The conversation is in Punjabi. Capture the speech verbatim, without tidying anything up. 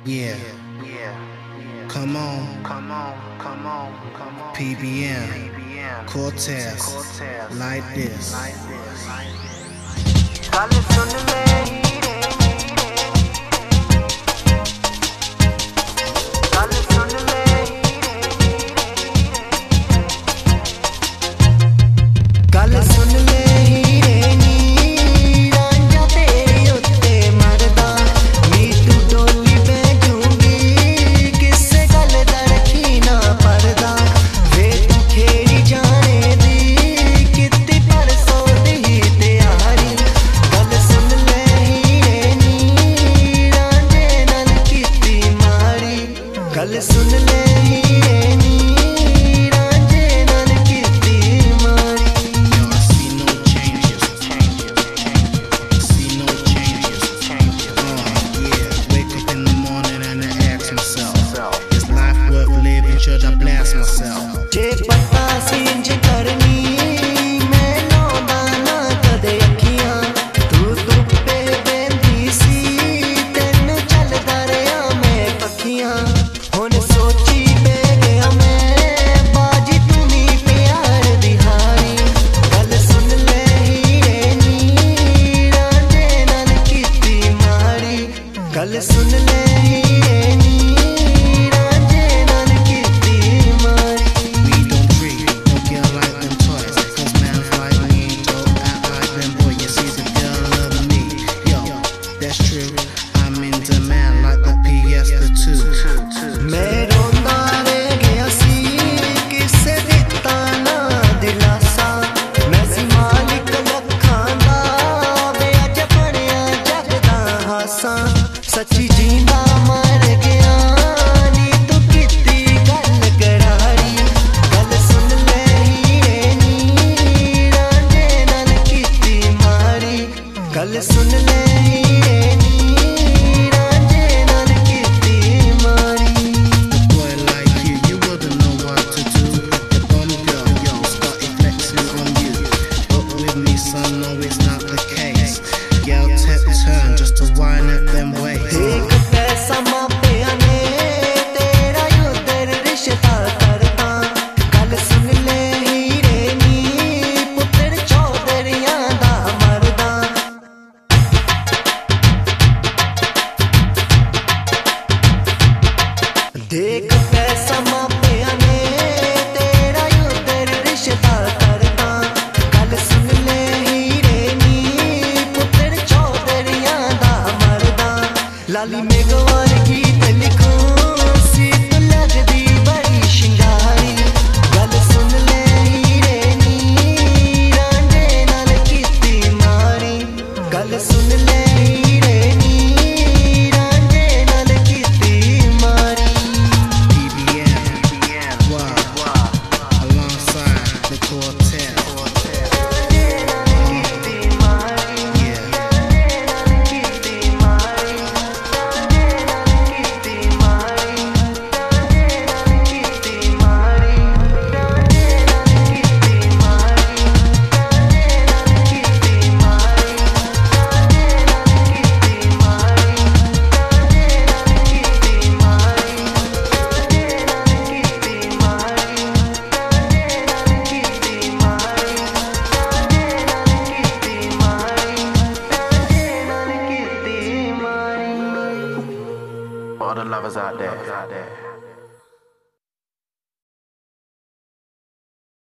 Yeah, yeah, come on, come on, come on, come on. P B M, Cortez, like this. ਗੱਲ ਸੁਣ ਲੈ ਹੀਰੇ ਗੱਲ ਸੁਣ ਲੈ ਹੀਰੇ ਗੱਲ ਸੁਣ ਲੈ ਹੀਰੇ ਨੀ ਰਾਂਝਾ ਤੇਰੇ ਉੱਤੇ ਮਰਦਾ ਨੀ ਤੂੰ ਡੋਲੀ ਬੈਜੂਗੀ ਕਿਸੇ ਗੱਲ ਦਾ ਰੱਖੀ ਨਾ ਪਰਦਾ ਵੇ ਤੂੰ ਖੇੜੀ ਜਾਣੇ ਦੀ ਕਿਤੇ ਪਰਸੋਂ ਦੀ ਤਿਆਰੀ ਗੱਲ ਸੁਣ ਲੈ ਹੀਰੇ ਨੀ ਰਾਂਝੇ ਨਾਲ ਕੀਤੀ ਮਾਰੀ ਗੱਲ ਸੁਣ ਲੈ ਹੀਰੇ ਨੀ ਰਾਂਝੇ ਨਾਲ ਕੀਤੀ ਮਾਰੀ Yo, I see no changes, changes, changes. See no changes, changes. Uh, yeah, wake up in the morning and I ask myself, is life worth living? Should I blast myself? ਜੇ ਪਤਾ ਸੀ ਇੰਝ ਕਰਨੀ ਮੈਂ ਲਾਉਂਦਾ ਨਾ ਕਦੇ ਅੱਖੀਆਂ ਤੂੰ ਧੁੱਪੇ ਬਹਿੰਦੀ ਸੀ ਤੈਨੂੰ ਚੱਲਦਾ ਰਿਹਾ ਮੈਂ ਪੱਖੀਆਂ ਹੁਣ ਸੋਚੀ ਪੈ ਗਿਆ ਮੈਂ ਬਾਜੀ ਤੂੰ ਨੀ ਪਿਆਰ ਦੀ ਹਾਰੀ ਗੱਲ ਸੁਣ ਲੈ ਹੀਰੇ ਨੀ ਰਾਂਝੇ ਨਾਲ ਕੀਤੀ ਮਾਰੀ ਗੱਲ ਸੁਣ ਲੈ ਹੀਰੇ ਨੀ ਰਾਂਝੇ ਨਾਲ ਕੀਤੀ ਮਾਰੀ We don't treat no girl like them toys, cause mans like me don't act like them boy. You see the girl love me, yo, that's true. I'm in demand like the P S the two. ਮੈਂ ਰੋਂਦਾ ਰਹਿ ਗਿਆ ਸੀ ਕਿਸੇ ਦਿੱਤਾ ਨਾ ਦਿਲਾਸਾ ਮੈਂ ਸੀ ਮਾਲਿਕ ਲੱਖਾਂ ਦਾ ਵੇ ਅੱਜ ਬਣਿਆ ਜੱਗ ਦਾ ਹਾਸਾ ਸੱਚੀ ਜੀਂਦਾ ਮਰ ਗਿਆ ਨੀ ਤੂੰ ਕੀਤੀ ਗੱਲ ਕਰਾਰੀ ਗੱਲ ਸੁਣ ਲੈ ਹੀਰੇ ਨੀ ਰਾਂਝੇ ਨਾਲ ਕੀਤੀ ਮਾਰੀ ਗੱਲ ਸੁਣ ਲੈ ਹੀਰੇ ਨੀ ਰਾਂਝੇ ਨਾਲ ਕੀਤੀ ਮਾਰੀ Boy like you, you wouldn't know what to do. The bum girl, yo, started flexing on you. But with me, son, no, it's not the case. Girl, take turn just to wind up them ways. ਦੇਖ ਪੈਸਾ ਮਾਪਿਆਂ ਨੇ ਤੇਰਾ ਉਧਰ ਰਿਸ਼ਤਾ ਕਰਤਾ ਗੱਲ ਸੁਣ ਲੈ ਹੀਰੇ ਨੀ ਪੁੱਤਰ ਚੌਧਰੀਆਂ ਦਾ ਮਰਦਾ ਦੇਖ ਪੈਸਾ ਮਾਪਿਆਂ ਨੇ ਤੇਰਾ ਉਧਰ ਰਿਸ਼ਤਾ ਕਰਤਾ ਗੱਲ ਸੁਣ ਲੈ ਹੀਰੇ ਨੀ ਪੁੱਤਰ ਚੌਧਰੀਆਂ ਦਾ ਮਰਦਾ ਲਾਲੀ ਮੇਗਵਾਰ ਗੀਤ ਲਿਖੋ ਸੀ ਤੂੰ ਲੱਗਦੀ ਬੜੀ ਸ਼ਿੰਗਾਰੀ ਗੱਲ ਸੁਣ ਲੈ ਹੀਰੇ ਨੀ ਰਾਂਝੇ ਨਾਲ ਕੀਤੀ ਮਾਰੀ ਗੱਲ ਸੁਣ ਲੈ ਹੀਰੇ ਨੀ ਰਾਂਝੇ ਨਾਲ ਕੀਤੀ ਮਾਰੀ P B M, wow, alongside the Cortez. ਰਾਂਝੇ ਨਾਲ ਕੀਤੀ ਮਾਰੀ Yeah, ਰਾਂਝੇ ਨਾਲ ਕੀਤੀ ਮਾਰੀ ਰਾਂਝੇ ਨਾਲ ਕੀਤੀ ਮਾਰੀ ਰਾਂਝੇ ਨਾਲ ਕੀਤੀ ਮਾਰੀ ਰਾਂਝੇ ਨਾਲ ਕੀਤੀ ਮਾਰੀ ਰਾਂਝੇ ਨਾਲ ਕੀਤੀ ਮਾਰੀ ਰਾਂਝੇ ਨਾਲ ਕੀਤੀ ਮਾਰੀ ਰਾਂਝੇ ਨਾਲ ਕੀਤੀ ਮਾਰੀ ਰਾਂਝੇ ਨਾਲ ਕੀਤੀ ਮਾਰੀ ਰਾਂਝੇ ਨਾਲ ਕੀਤੀ ਮਾਰੀ ਰਾਂਝੇ ਨਾਲ ਕੀਤੀ ਮਾਰੀ ਰਾਂਝੇ ਨਾਲ ਕੀਤੀ ਮਾਰੀ All the lovers out there.